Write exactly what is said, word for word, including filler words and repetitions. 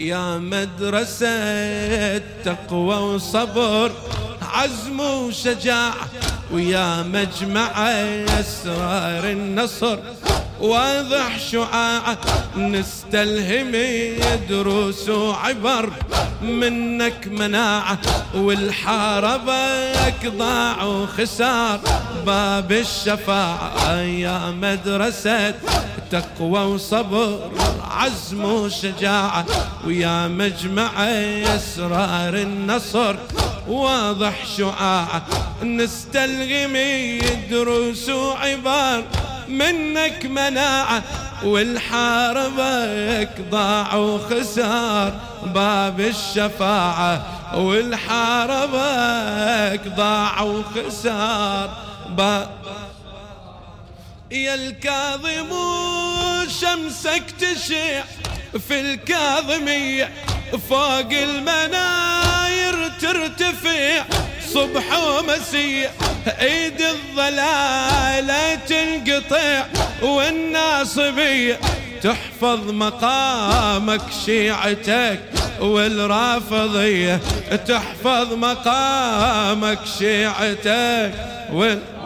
يا مدرسة تقوى وصبر، عزم وشجاعة، ويا مجمع أسرار النصر، واضح شعاعة نستلهم دروس وعبر، منك مناعة والحاربك ضاع وخسار، باب الشفاعة يا مدرسة تقوى وصبر، عزم وشجاعة، ويا مجمع أسرار النصر، واضح شعاعة نستلغم دروس وعبر، منك مناعة والحاربك ضاع وخسار، باب الشفاعة والحاربك ضاع وخسار. باب يا الكاظم شمسك تشع في الكاظمية، فوق المناير ترتفع صبح ومسية، ايد الضلالة تنقطع والناصبية، تحفظ مقامك شيعتك والرافضية، تحفظ مقامك شيعتك وال